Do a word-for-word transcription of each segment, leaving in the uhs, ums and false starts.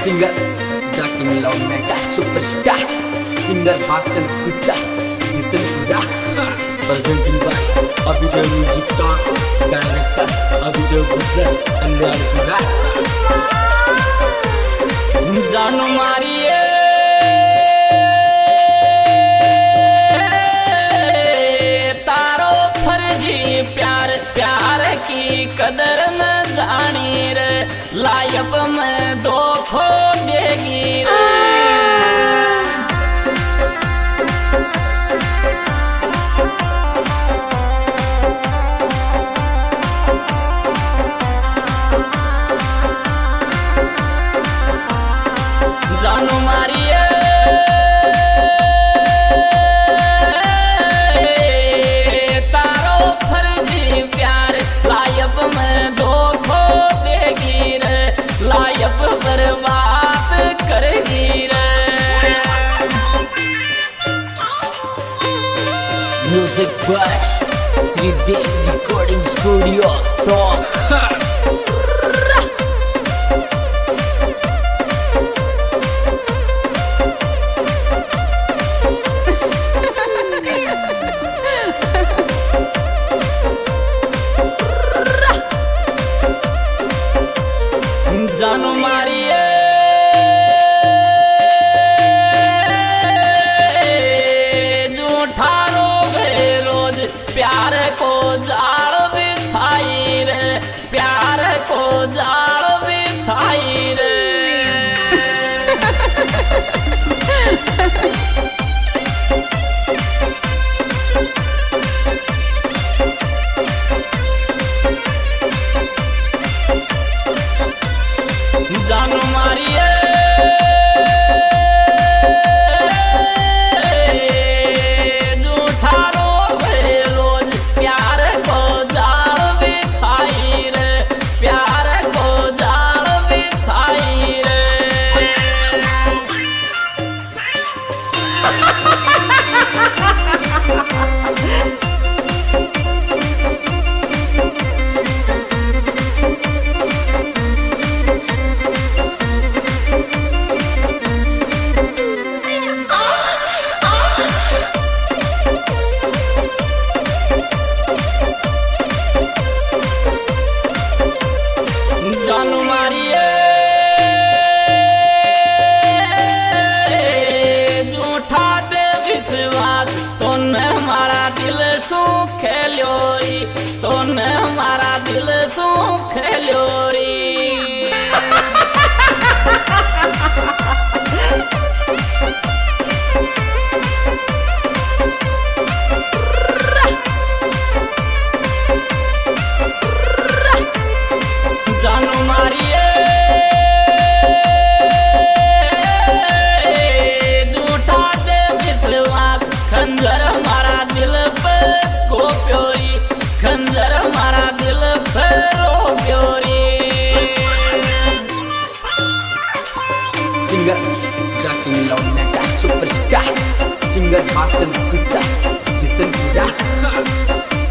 Singer Draking Love Mega Superstar Singer Bachchan Pizza Listen to that Presenting by Abhideo Music Talk Director Abhideo Gujral and Reality Janu Mariye Taro Farji Pyar Pyar Ki Kadar न जानी रे लायब में दो खो देगी रे जानू मारिए तारो फर्जी प्यार लायब में दो लायब बर्बाद करेगी रे Music by Sridev Recording Studio Talk जानू मारिए झूठा रोवे रोज प्यार को जाल बिछाई रे प्यार को जाल बिछाई रे जानू मारिए झूठा रोवे रोज प्यार को जाल बिछाई रे प्यार को जाल बिछाई रे जानू मारिए झूठा दे विश्वास तूने हमारा दिल सू खेलोरी तूने हमारा दिल सू खेलोरी जानू मारिए झूठा दे विश्वास खंजर हमारा दिल पे को प्योरी खंजर हमारा दिल पे रो प्योरी Singer Draking Love Mega Superstar Singer Bachchan Pizza Listen to that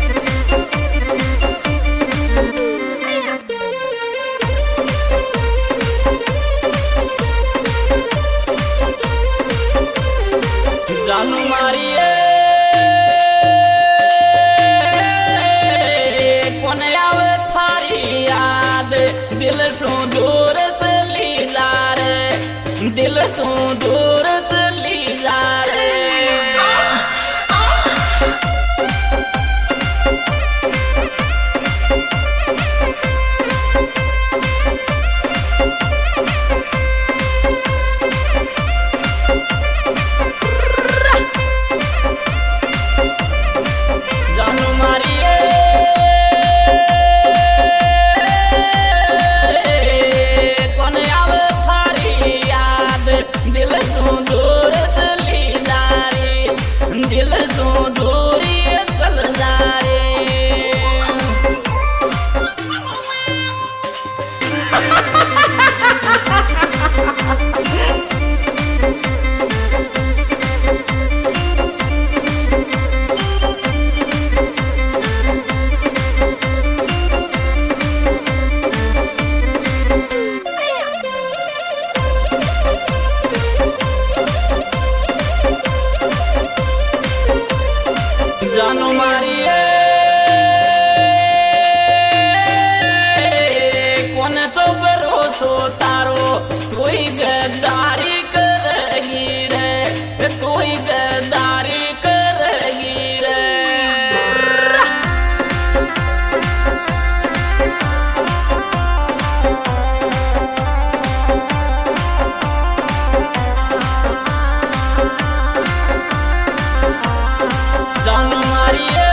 जानू मारिए कौन आवे थारी याद दिल सू दूर से ली जा रे दिल सू दूर से ली जा रे जानू मारिए कौन आवे थारी याद दिल सू कोन तो भरोसो तारो तू ही गद्दारी करेगी रे तू ही गद्दारी करेगी रे जान मारिए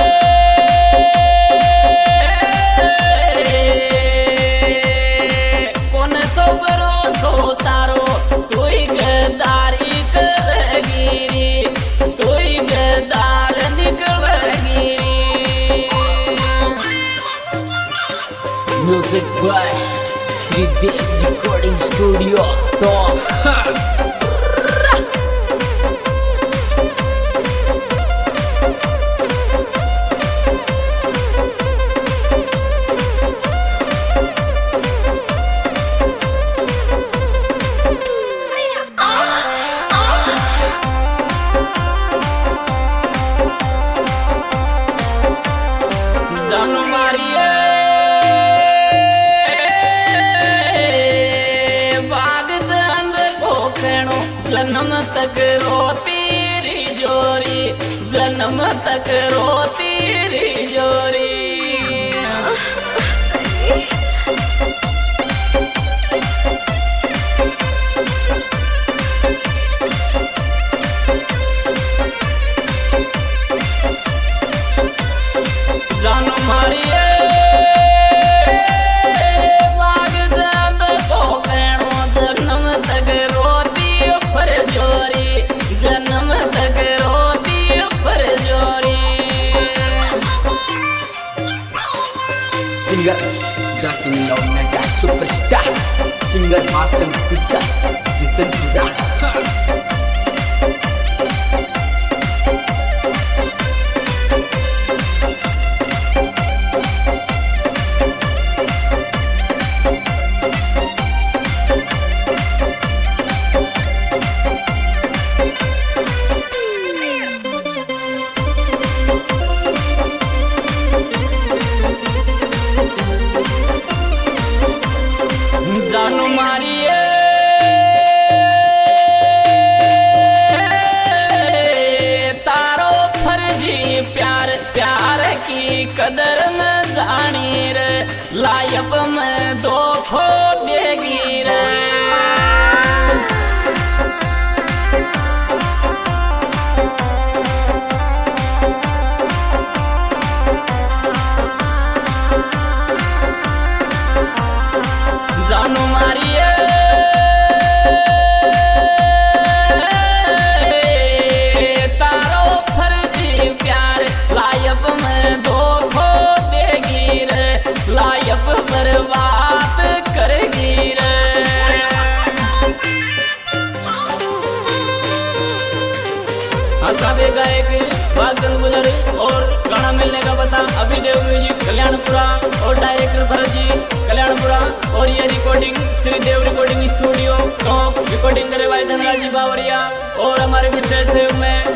कोन तो भरोसो तारो तू ही गद्दारी करेगी रे तू ही गद्दार निकलेगी Music by Sridev Recording Studio. Top. जान मारिए बाग चंद पोखणो जन्म तक रोती री जोरी जन्म तक रोती री जोरी जान मारिए बाग चंद पोखणो जन्म तक रोती पर जोरी जन्म तक रोती पर जोरी Singer Datin Love Mega Superstar. Singer Martin Pizza. Listen to that. जान मारिए तारो फर्जी प्यार प्यार की कदर न जानी रे लायब में धोखो देगी रे जान मारिए तारो फर्जी प्यार लायब में धोखो देगी रे लायब बर्बाद करेगी रे हसावे गायक बादल गुजर और गाना मिलने का पता अभिदेव म्यूजिक कल्याणपुरा और डायरेक्टर भरत जी कल्याणपुरा और ये recording Shridev recording studio top recording करे भाई धनराज जी बावरिया और हमारे विशेष सहयोग में